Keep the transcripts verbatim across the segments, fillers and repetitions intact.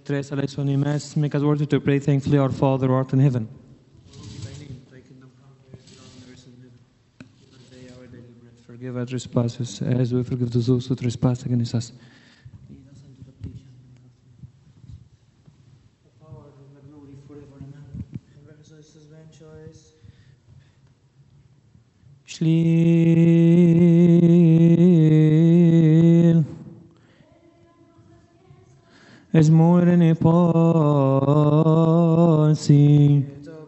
tres eleisonimes, make us worthy to pray thankfully, our Father who art in heaven. Thy name, thy kingdom come, thy will be done on earth as in heaven. Give us today our daily bread. Forgive our trespasses, as we forgive those who trespass against us. Lead us into temptation. The power and the glory forever. Amen. Jesus' vain choice. Shliel es more ne pasi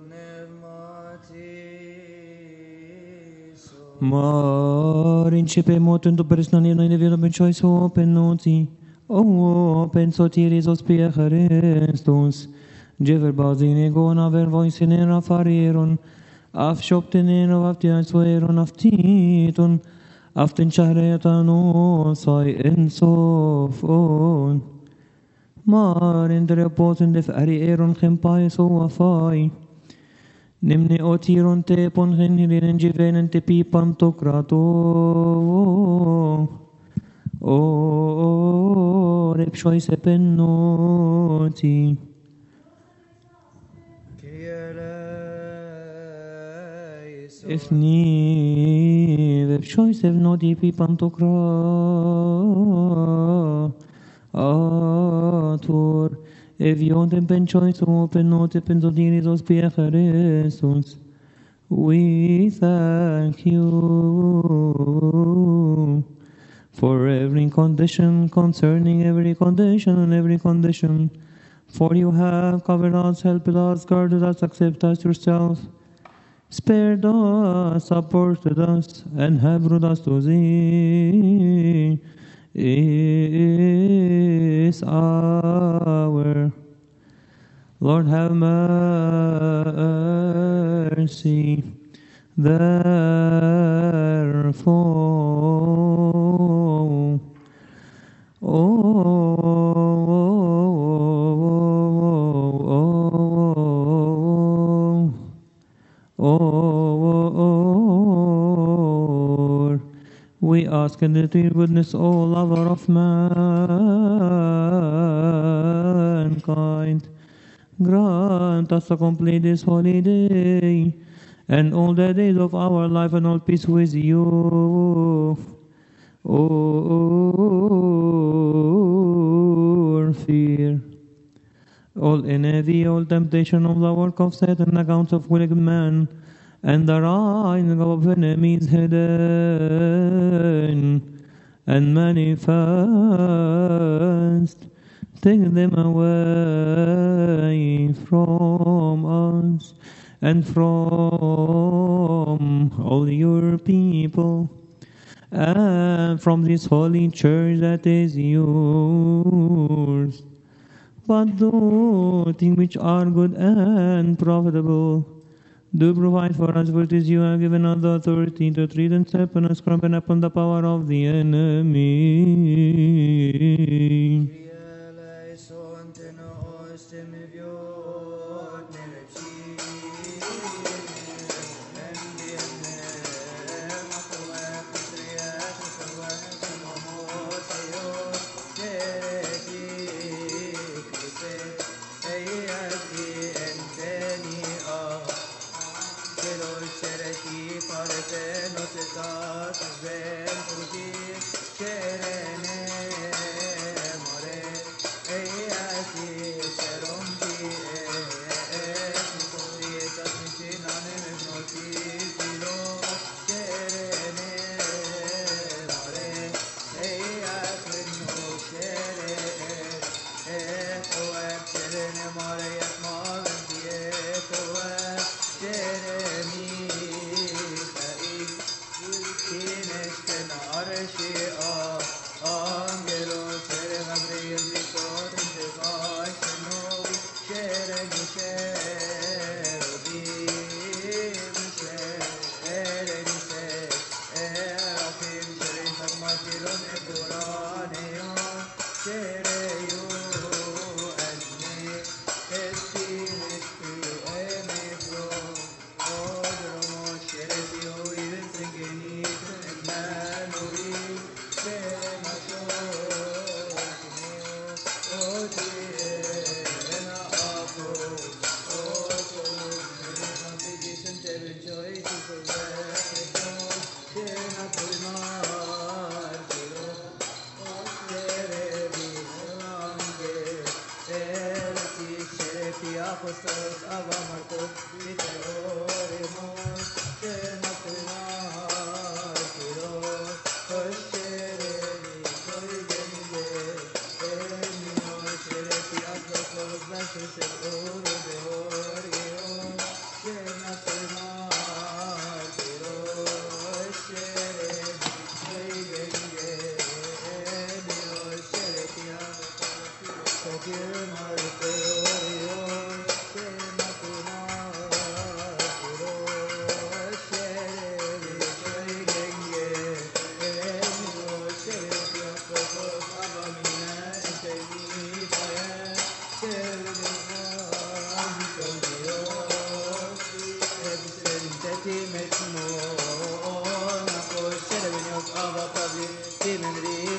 Marin cipe moten tu personali noi ne vero ben choice open noti o open sotiris os pia Christus jever bazine gona ver voice in rafariron af shoptenen of afti soeron aftiton aften chahretano sai en sofon Marin der poten de farieron gempai so afai Nimne otiron te pon genhirin jivenen te pipan tokrato. O repshoi se pennoti. If ni repshoi se vnoti pipan tokrator. If you don't pen choice open not pen so diridos Christus. We thank you for every condition concerning every condition and every condition. For you have covered us, helped us, guarded us, accepted us yourself, spared us, supported us, and have brought us to thee. Is our Lord have mercy. Therefore, oh, oh, oh, we ask in the dear goodness, O lover of mankind, grant us to complete this holy day and all the days of our life and all peace with you. Or fear. All envy, all temptation of the work of Satan, accounts of wicked man, and the rising of enemies hidden and manifest, take them away from us and from all your people, and from this holy church that is yours. But do things which are good and profitable, do provide for us, for it is you have given us the authority to tread and step on us, crumping upon the power of the enemy.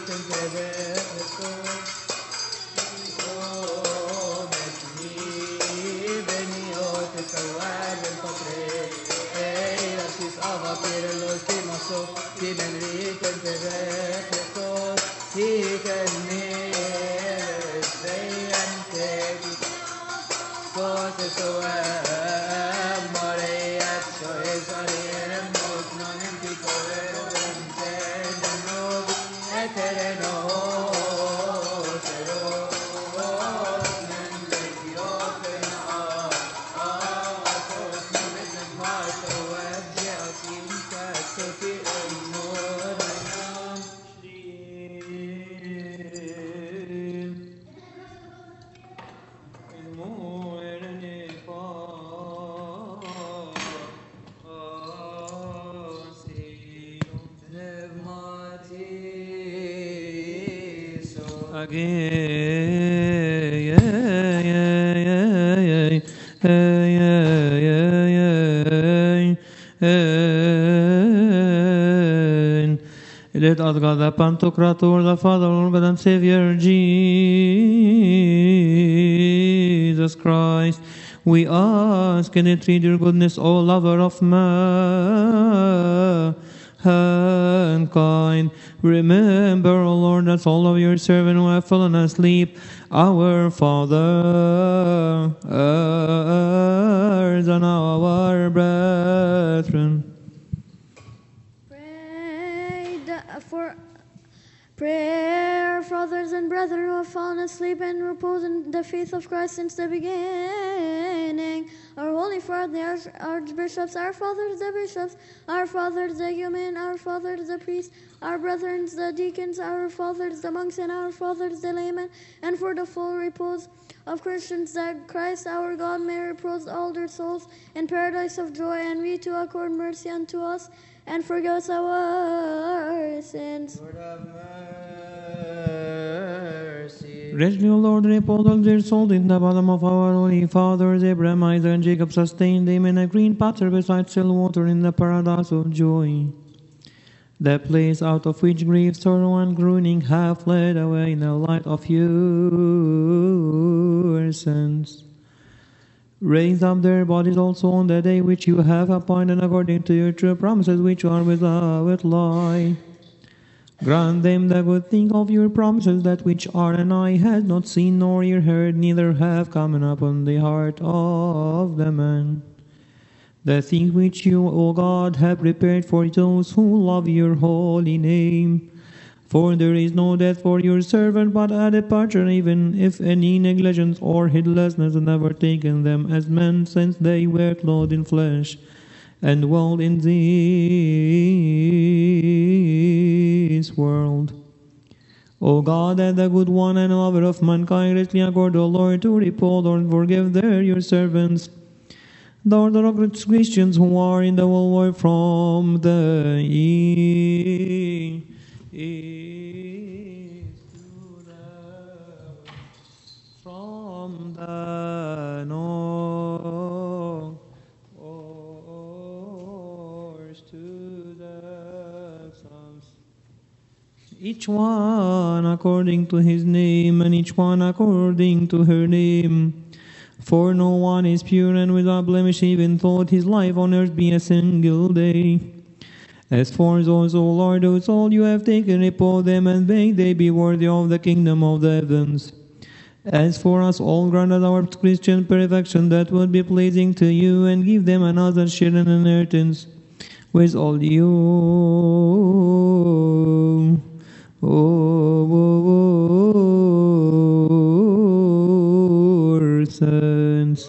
Let us God, the Pantocrator, the Father, Lord God and Savior, Jesus Christ, we ask and entreat your goodness, O lover of mankind. Remember, O Lord, that all of your servants who have fallen asleep, our fathers and our brethren. For prayer, fathers and brethren who have fallen asleep and repose in the faith of Christ since the beginning. Our holy father, the archbishops, our fathers, the bishops, our fathers, the human, our fathers, the priests, our brethren, the deacons, our fathers, the monks, and our fathers, the laymen, and for the full repose of Christians, that Christ our God may repose all their souls in paradise of joy, and we to accord mercy unto us and forgive us our sins. Lord have mercy. Graciously, O Lord, repose all their souls in the bosom of our holy fathers, Abraham, Isaac, and Jacob. Sustain them in a green pasture beside still water in the paradise of joy. The place out of which grief, sorrow, and groaning have fled away in the light of your sons. Raise up their bodies also on the day which you have appointed according to your true promises, which are without lie. Grant them the good thing of your promises, that which our and eye has not seen nor ear heard, neither have come upon the heart of the man. The things which you, O God, have prepared for those who love your holy name. For there is no death for your servant, but a departure, even if any negligence or heedlessness had never taken them as men, since they were clothed in flesh, and dwelled in this world. O God, that the good one and lover of mankind, graciously accord, O Lord, to repose or forgive their your servants, the Orthodox Christians who are in the whole world, from the east to the from the north to the south. Each one according to his name, and each one according to her name. For no one is pure and without blemish, even though his life on earth be a single day. As for those, O Lord, whose soul you have taken, repose them, and may they be worthy of the kingdom of the heavens. As for us all, grant us our Christian perfection that would be pleasing to you, and give them another share in inheritance with all you. Oh, oh, oh, sons.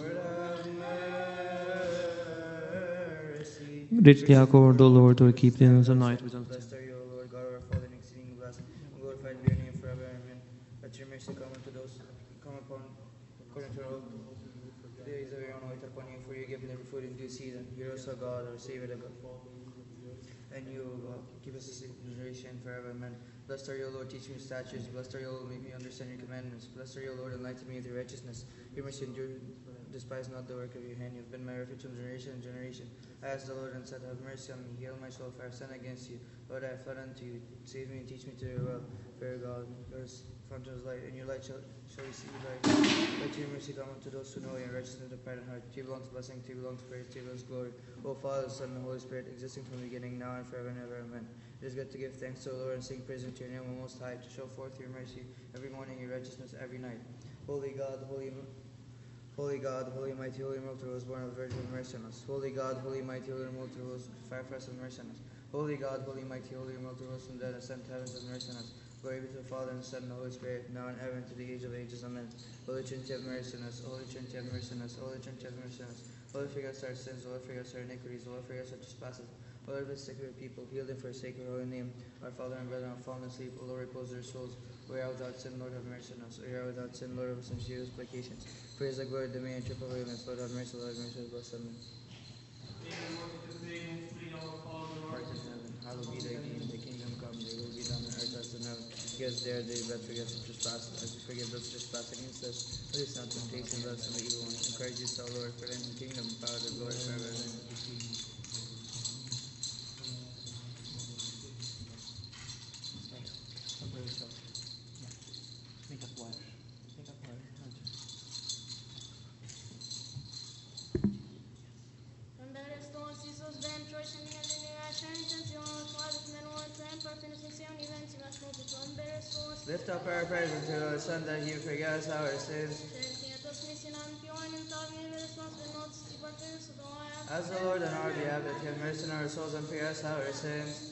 Richly accord, O Lord, to keep them the night with us. Blessed are you, O Lord God, our Father, and exceeding blessed, and glorified be your name forever. Amen. Let your mercy come unto those come upon according to all the days of your own wait upon you, for you give them food in due season. Hear us, O God, our Savior, the God. And you, O God, keep us in generation forever. Amen. Blessed are you, O Lord, teach me your statutes. Blessed are you, O Lord, make me understand your commandments. Blessed are you, O Lord, enlighten me with your righteousness. Your mercy endure, despise not the work of your hand. You have been my refuge from generation and generation. I asked the Lord and said, have mercy on me. Heal my soul, for I have sinned against you. Lord, I have fled unto you. Save me and teach me to your will. Fair God, yours fountain is light, and your light shall, shall we see light. Let your mercy come unto those who know you, and righteousness of pride and heart. To you belongs blessing, to you belongs praise, to you belongs glory. O Father, Son, and Holy Spirit, existing from the beginning, now and forever and ever. Amen. It is good to give thanks to the Lord and sing praise unto your name, O Most High, to show forth your mercy every morning, your righteousness every night. Holy God, holy Holy God, holy mighty, holy immortal, who was born of the Virgin, have mercy on us. Holy God, holy mighty, holy immortal, who was fire for us, have mercy on us. Holy God, holy mighty, holy immortal, who was from the dead, ascend to heaven, have mercy on us. Glory be to the Father, and the Son, and the Holy Spirit, now and ever, and to the age of ages. Amen. Holy Trinity, have mercy on us. Holy Trinity, have mercy on us. Holy Trinity, have mercy on us. Lord, forgive us our sins. Lord, forgive us our iniquities. Lord, forgive us our trespasses. Lord, visit sick of your people. Heal them for the sake of your holy name. Our Father and brethren have fallen asleep. O Lord, repose their souls. We are without sin. Lord, have mercy on us. We are without sin. Lord, have sincere supplications. Praise the glory, domain, and triple holiness. Lord, have mercy. Lord, have mercy. Bless them. Heart in heaven, hallowed be thy name. The kingdom come. Thy will be done on earth as in heaven. Give us there daily bread. Forgive us our trespasses, as we forgive those who trespass against us. Lead us not into temptation, but us from the evil one. In Christ Jesus our Lord, for thine is the kingdom, the power, the glory, forever. Amen. Lift up our prayers unto the Son, that he forgive us our sins. As the Lord on our behalf, that he have mercy on our souls and forgive us our sins.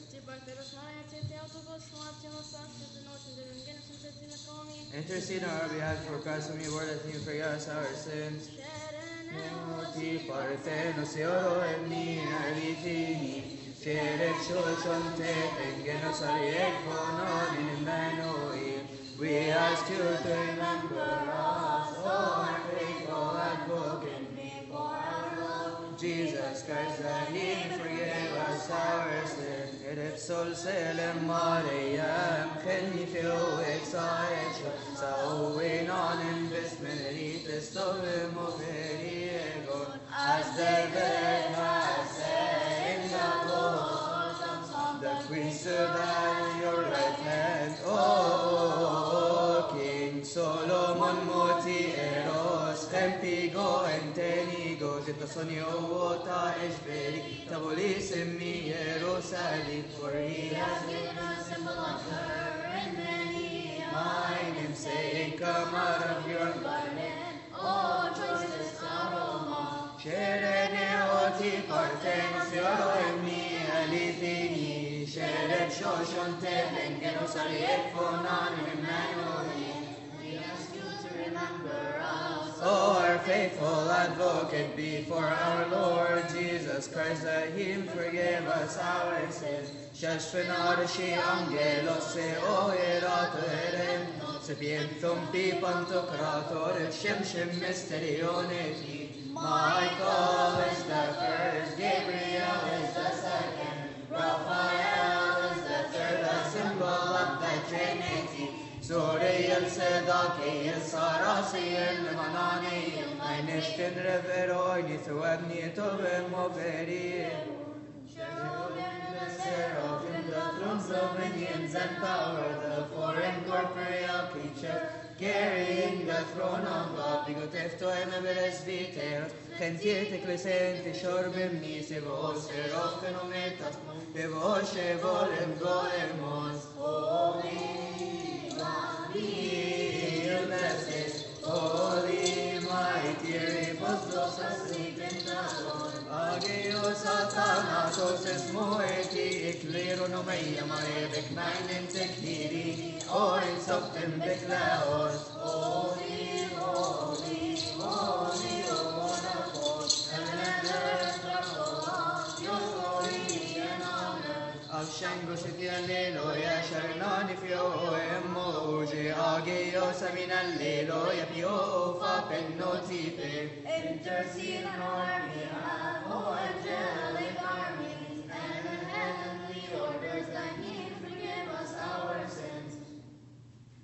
Intercede on our behalf for Christ, whom you word, that he forgive us our sins. Ti parthenos eoro emni aritini, Sherek shoshonte pengenos ariek bonon in Emmanuel. We ask you to remember us, O our faithful advocate before our Lord Jesus Christ, that he forgive us our sins. Et sol selem Mariam, cheni feu exaecho, sauin on investmenites tove moveriego, as the bed has said in the law, the queen stood at your right hand, O King Solomon moti eros, empigo entenigo, Sonio vota esberi, tabolis in me Jerusalem, for he has given us symbol of her and many my namesake, come out of your garden, O choicest aroma. Sherene oti parthenos eoro emni alithini, Sherek shoshon teben genosariek fonan in Emmanuel. We ask you to remember us, O our faithful advocate before our Lord Jesus Christ, that he forgive us our sins. Shashfen arshi angelos se o erato eren, sapientum pipantocrator, shem shem mysterioneti. Michael is the first, Gabriel is the second, Raphael is the third, the symbol of the Trinity. Suriel Sedaki, Sarasiel, Manani, Einstein Reveroi, Nithuani, Tove Moveri. Cherubim, the seraphim, the thrones, dominions, and power, the four incorporeal creatures, carrying the throne of God, bigotefto emeberes viteros, gentiete crescente, shorbem nisi, vos eros phenometas, vos evolem goemos, holy, holy, blessed, holy, mighty, repos those asleep in the Lord. Ageo satanatos es moeti, eclero nomeia maebek nainen tekniri, or in softem beklaos. Holy, holy, holy, O one of hosts, heaven and earth are full of your glory and honor. Avshango shiti alleluia, sharinani fio emoji, ageo samin alleluia, pio fa pennotipe. Intercede on our behalf, O angelic armies, and the heavenly orders, that he forgive us our sins.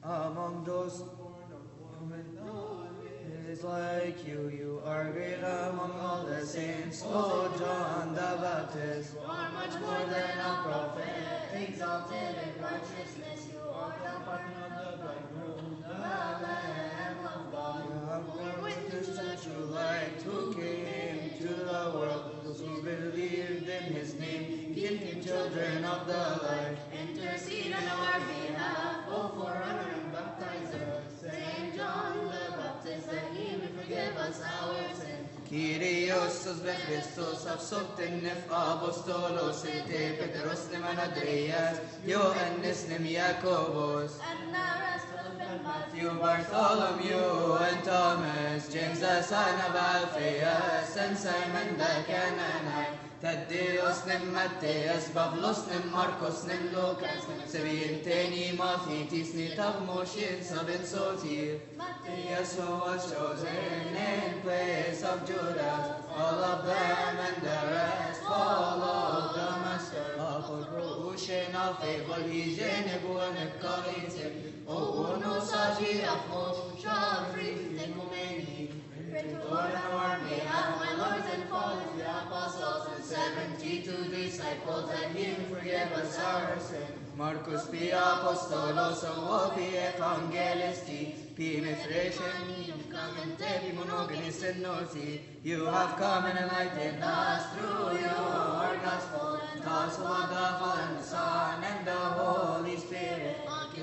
among those whom none is like you. You are great among all the saints, O John the Baptist. You are much more than a prophet, exalted in righteousness. You are the partner of the bridegroom, the Lamb of God. You have borne witness to the true light, who came to the world. Those who believed in his name became children of the light. Intercede on our behalf, O forerunner and baptizer, Saint John the Baptist, that he may forgive us our sins. Kyrios be Christos, avsopten nef apostolos, ente Petros nem Andreas, Ioannis nem Jacobos, And the rest of them, Matthew, Bartholomew, and Thomas, James the son of Alphaeus, and Simon the Canaanite, Thaddeus nem Matthias, Pavlos nem Marcos nem Lucas, Sevienteni Mathitis, Nitav Moshe, Sabin Sotir, Matthias who was chosen in place of Judas, all of them and the rest followed the Master. Apol Proushen of Fable, Hygiene, Buone, Kalite, O Uno Saji of Moshe, Shafri, Tekumeni, pray to the Lord on our behalf, my lords and fathers, the apostles and seventy-two disciples, that he may forgive us our sin. Marcus pi apostolos, o pi evangelisti, pi mithration, come and te pi monogenes and noti. You have come and enlightened us through your gospel, and gospel of the Father and the Son and the Holy Spirit.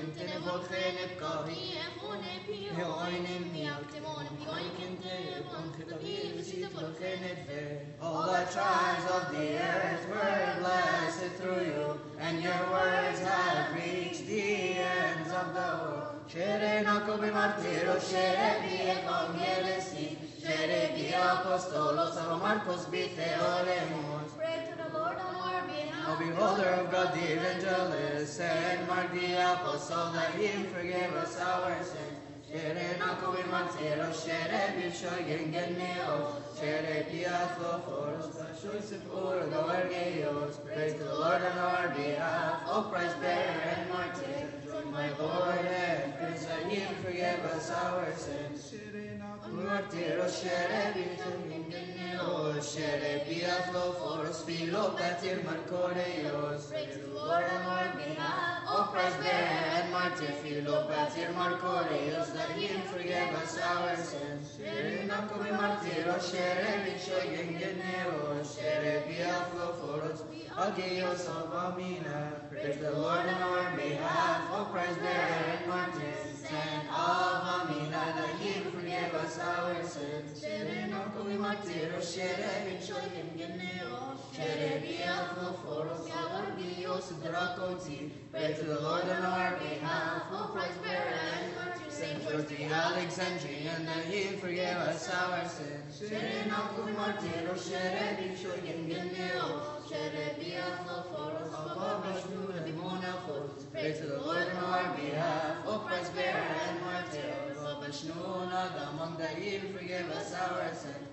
All the tribes of the earth were blessed through you, and your words have reached the ends of the world. Shere nakobi martiros, shere bi evangelisti, shere bi apostolos, aro Marcos bi theolemos. pray to the Lord on our behalf. O beholder of God the evangelist, and Mark the apostle, that he forgave us our sins. Shere nakobi martiros, shere bi shoyen geneo, shere bi athoforos, bashoy sepur goergeos. Praise to the Lord on our behalf, O Christ bearer and martyr, my Lord and Prince, that he forgive us our sins. Martyros, shere bi shoyen geneo, shere bi athoforos, philo patir markoreos. Pray to the Lord on our behalf. O Christ bearer and martyr, philo patir markoreos, that he forgive us our sins. Shere nakobi martyros, shere bi shoyen geneo, shere bi athoforos, agios of Amina. Praise the Lord on our behalf, O Christ bearer and martyr, Saint of Amina, that he forgive us our sins. Shere nakobi martyros, shere bi shoyen geneo, shere bi athoforos, agios drakoti. Pray to the Lord on our behalf, O Christ bearer and martyr, Saint George the Alexandrian, that he forgive us our sins. Shere nakobi martyros, shere bi shoyen geneo, shere bi athoforos, ababashnu and monaphos. Pray to the Lord on our behalf, O Christ bearer and martyr, ababashnu nadamam, that he forgive us our sins.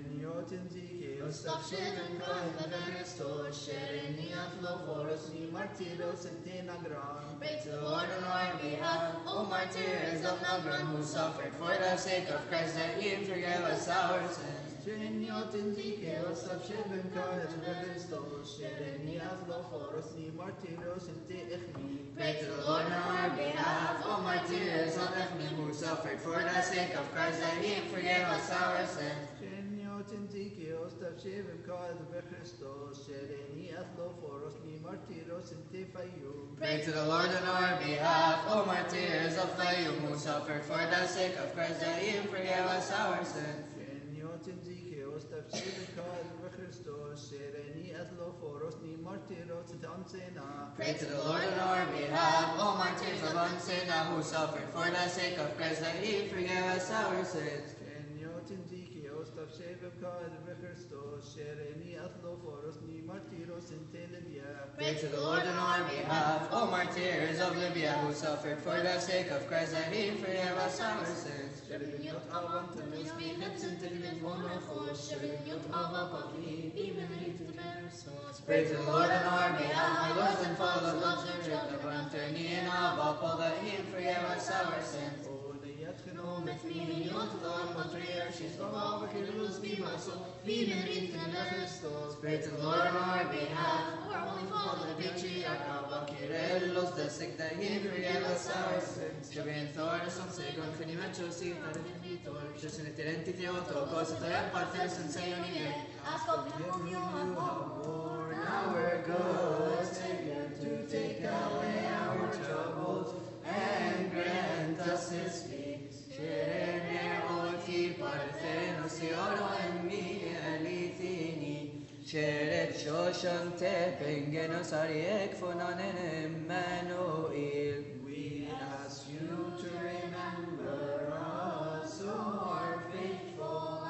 Stop shivering, crying, the Christos, sharing the Athloforos, the Martyros, and Tenagran. Pray to the Lord on our behalf, O martyrs of Nagran, who suffered for the sake of Christ, that he forgive us our sins. Geniotin Zikeos of Sheben Karet Christos, Shereni Athloforos, the Martyros, and Te Echmi. Pray to the Lord on our behalf, O martyrs of Echmi, who suffered for the sake of Christ, that he forgive us our sins. Geniotin Zikeos of Sheben Karet Christos, Shereni Athloforos, the Martyros, and Te Fayum. Pray to the Lord on our behalf, O martyrs of Fayum, who suffered for the sake of Christ, that he forgive us our sins. Geniotin Zikeos of Sheben Karet Christos, Shereni Athloforos, the Martyros, and Ansena. Pray to the Lord on our behalf, O martyrs of Ansena, who suffered for the sake of Christ, that he forgive us our sins. Geniotin Zikeos of Shevka Christos, Shereni Athloforos, Ni Martyros in Telebia. Pray to the Lord on our behalf, O martyrs of Libya, who suffered for the sake of Christ, that he forgive us our sins. Sheveniot Ava Tanusmi, Hudson Tilliman Wonderful, Sheveniot Ava Pavi, even to the Beressos. Pray to the Lord on our behalf, my lords and fathers, loves and children, Antony and Abba, that he forgive us our sins. Oh, met me, Jot, Lord, Patriarchs, of all the Kirus, be my soul, be married to the Christos. Pray to the Lord on our behalf, Our Holy Father, the Patriarch, Abba, Kyrillos, the sick, that he forgive us our sins. Shabin Thor, some second, Finimetro, see, that it be torch, just in the Terenti Theotokos, the Red Parthers, and say on it. ask of him whom you have borne. Our good Savior, to take away our troubles and grant us his peace. Sherene oti parthenos oro en mi elithini. Sheret shoshan te pengenos ariek fonan Emmanuel. We ask you to remember us who are faithful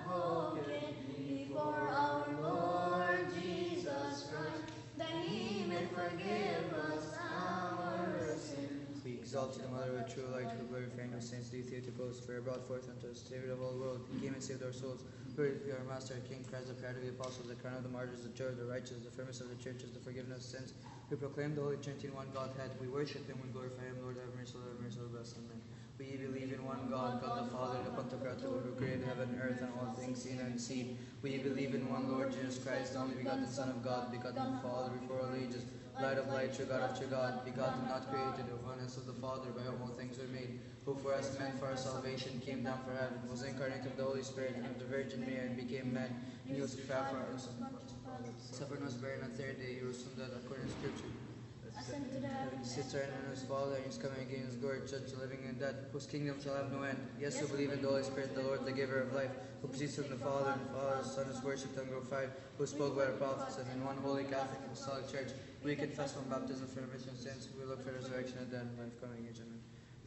Advocate before our Lord Jesus Christ, that he may forgive us our sins. We exalt you, the Mother of true light, who glorifying your saints, do Theotokos, for you brought forth unto us, Savior of the whole world. He came and saved our souls. Glory be our Master, King, Christ, the pride of the apostles, the crown of the martyrs, the joy of the righteous, the firmness of the churches, the forgiveness of sins. We proclaim the Holy Trinity in one Godhead. We worship him, we glorify him. Lord, have mercy, Lord, have mercy, Lord, bless. Amen. We believe in one God, God the Father, the Pantocrator, who created heaven, earth, and all things seen and unseen. We believe in one Lord Jesus Christ, the only begotten Son of God, begotten of the Father before all ages, light of light, true God of true God, begotten, not created, of oneness of the Father, by whom all things were made, who for us men, for our salvation, came down from heaven, was incarnate of the Holy Spirit, and of the Virgin Mary, and became man, and he was crucified for us. Suffered and was buried on the third day, he rose from the dead, according to Scripture. Ascend to the heavens. Sits right in his Father, and he's coming again in his glory, judge the living and dead, whose kingdom shall have no end. Yes, who believe in the Holy Spirit, the Lord, the giver of life, who proceeds from the Father, and the Father's Son is worshipped and glorified, who spoke by the prophets, and in one holy Catholic and Apostolic Church, we confess one baptism for remission of sins, we look for resurrection of dead and life coming age. Amen.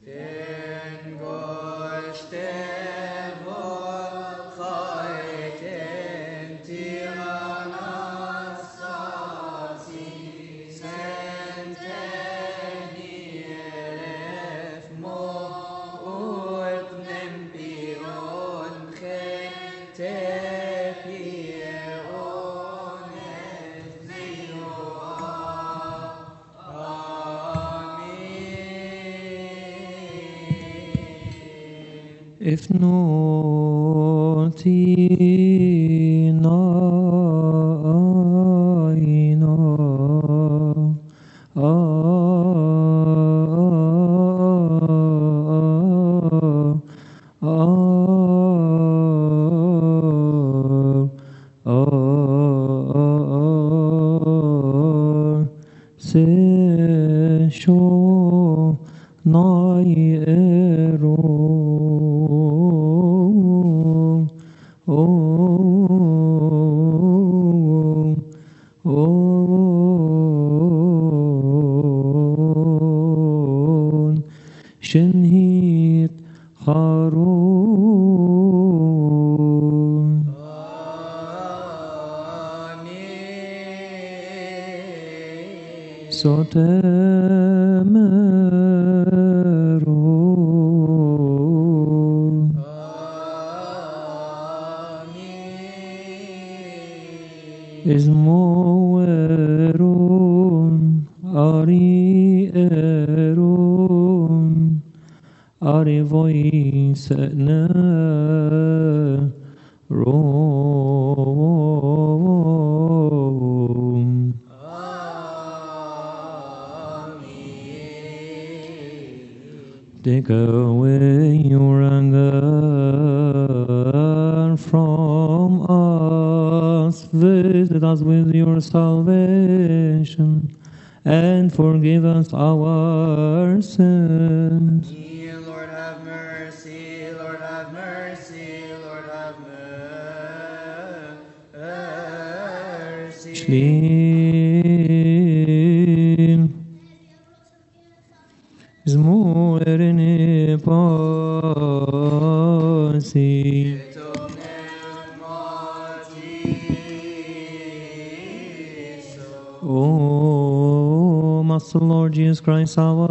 Ten gostevo chaiten tiranastasi sentenielef mo urtnem pion chete pion et neoa. If noti na ina a se sho nai ero oh oh oh shenhit harun sotemeron Ismoeron, Arieron, Arivoisene, Rom. Take away your anger from us, visit us with your salvation, and forgive us our sins. Ye, Lord have mercy, Lord have mercy, Lord have mercy. Shlin Zmuerini pasi the Lord Jesus Christ our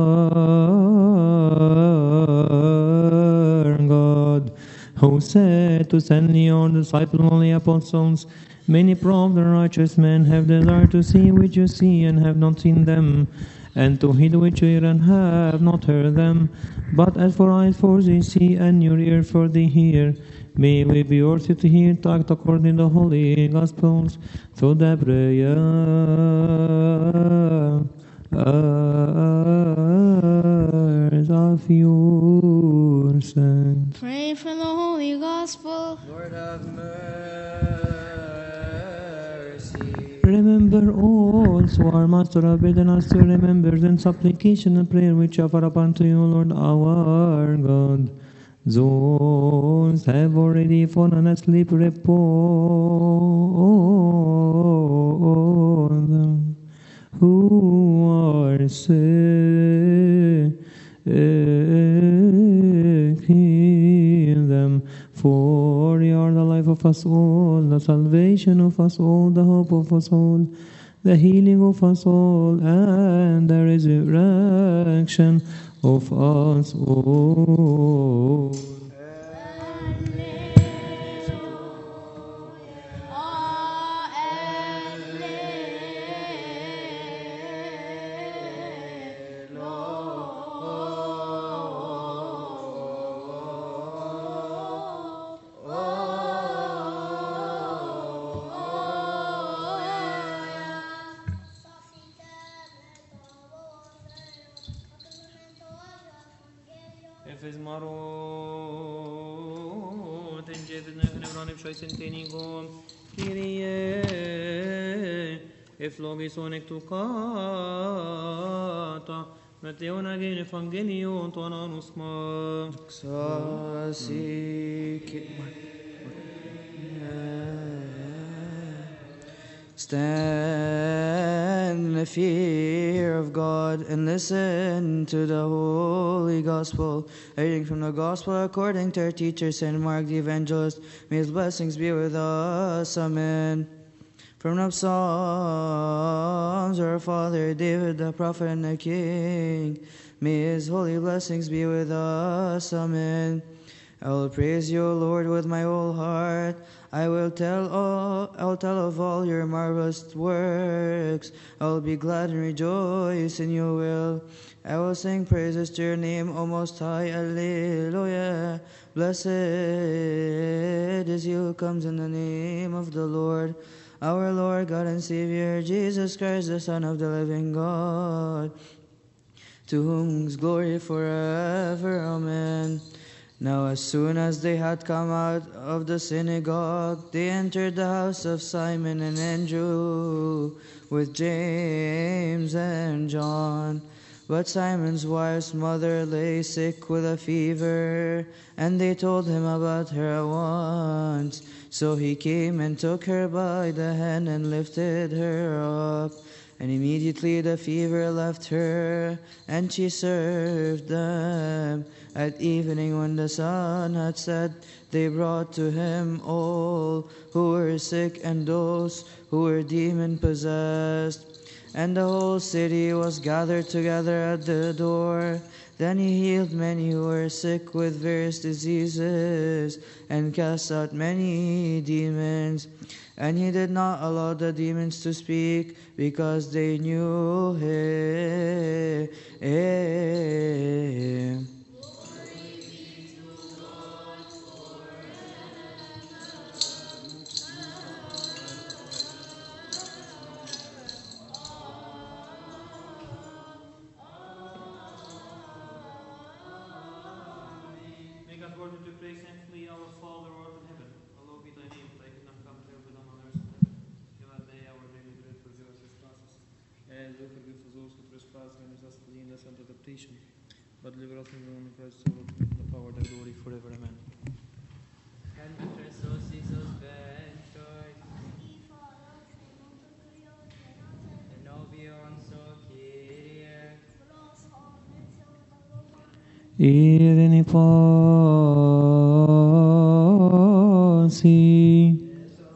God, who said to send your disciples and holy apostles, many proud and righteous men have desired to see which you see and have not seen them, and to hear which you hear and have not heard them. But as for eyes for they see, and your ear for they hear, may we be worthy to hear talked according to the holy Gospels, through the prayer of your saints. Pray for the Holy Gospel. Lord have mercy. Remember also our Master have bidden us to remember in supplication and prayer which offer up unto you, Lord our God. Those have already fallen asleep, repose them. Who are sick, heal them. For you are the life of us all, the salvation of us all, the hope of us all, the healing of us all, and the resurrection of us all. Efes marot en jeves nevran efshai sentenigo Kyrie eflogis onektukata Meteon agen evangelion to ananus ma Stand in the fear of God and listen to the Holy Gospel. A reading from the Gospel according to our teacher, Saint Mark the Evangelist. May his blessings be with us. Amen. From the Psalms, our Father David, the prophet and the King. May his holy blessings be with us. Amen. I will praise you, O Lord, with my whole heart. I will tell all, I'll tell of all your marvelous works. I will be glad and rejoice in your will. I will sing praises to your name, O Most High. Alleluia. Blessed is he who comes in the name of the Lord. Our Lord, God and Savior, Jesus Christ, the Son of the living God, to whom is glory forever. Amen. Now as soon as they had come out of the synagogue, they entered the house of Simon and Andrew with James and John. But Simon's wife's mother lay sick with a fever, and they told him about her at once. So he came and took her by the hand and lifted her up. And immediately the fever left her, and she served them. At evening, when the sun had set, they brought to him all who were sick and those who were demon-possessed. And the whole city was gathered together at the door. Then he healed many who were sick with various diseases, and cast out many demons. And he did not allow the demons to speak, because they knew him. But deliver us from the wrong Christ, so Lord, the power, the glory, forever. Amen. And the Christos Jesus ben choice. And obion so Kyrie. Irene pasi.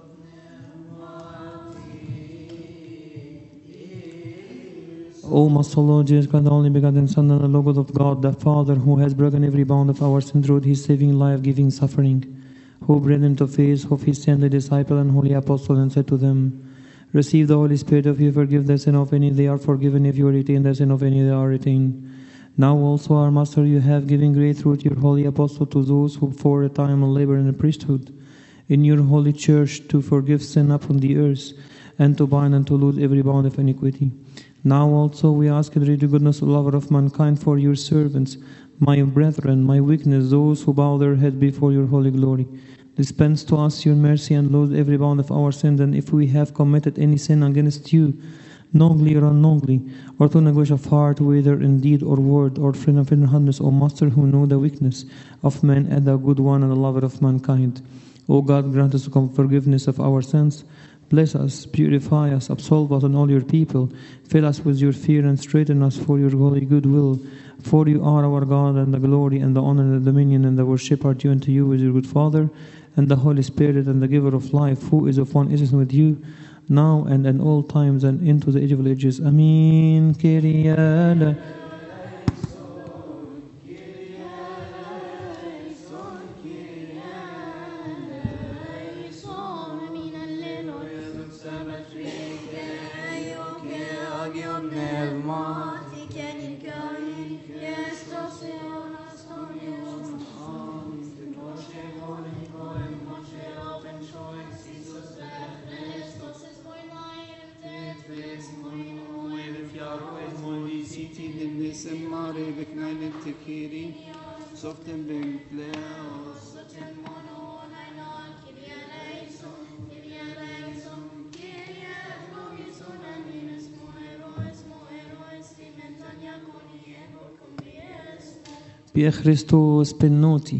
O Most also Lord Jesus Christ, the only begotten Son and the Logos of God, the Father, who has broken every bound of our sin through his saving, life-giving suffering, who bred into faith of his saintly disciple and holy apostle, and said to them, receive the Holy Spirit. If you forgive the sin of any, they are forgiven. If you retain the sin of any, they are retained. Now also, our Master, you have given great through your holy apostle to those who for a time labor in the priesthood in your holy church to forgive sin upon the earth and to bind and to loose every bound of iniquity. Now also we ask the ready goodness, lover of mankind, for your servants, my brethren, my weakness, those who bow their head before your holy glory. Dispense to us your mercy and loose every bound of our sins, and if we have committed any sin against you, knowingly or unknowingly, or through anguish of heart, whether in deed or word, or friend of hardness, O Master, who know the weakness of man and the good one and the lover of mankind, O God, grant us forgiveness of our sins. Bless us, purify us, absolve us and all your people. Fill us with your fear and straighten us for your holy goodwill. For you are our God, and the glory and the honor and the dominion and the worship are due unto you with your good Father, and the Holy Spirit, and the giver of life, who is of one essence with you, now and in all times and into the age of ages. Amen. Kyrie eleison. Pie Christus benoti.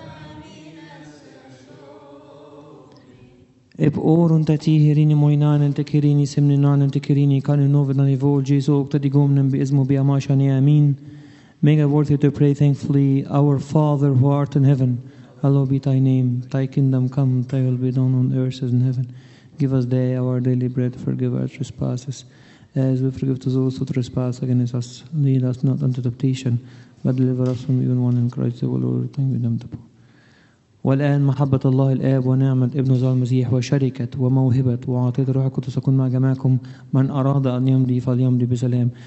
Eb orun tati herini moinan ente kerini semninan ente kerini kanu novedan evol Jesu octadi gomnem bi ismu bi amashani amin. Make it worthy to pray thankfully, our Father who art in heaven, hallowed be thy name. Thy kingdom come, thy will be done on earth as in heaven. Give us day our daily bread, forgive our trespasses, as we forgive to those who trespass against us. Lead us not into temptation, but deliver us from evil one, in Christ the Lord. Thank you, the والآن محبة الله الآب ونعمة ابن ذا المسيح وشركة وموهبة وعطية الروح القدس تكون مع جميعكم. من أراد أن يمضي فليمضي بسلام.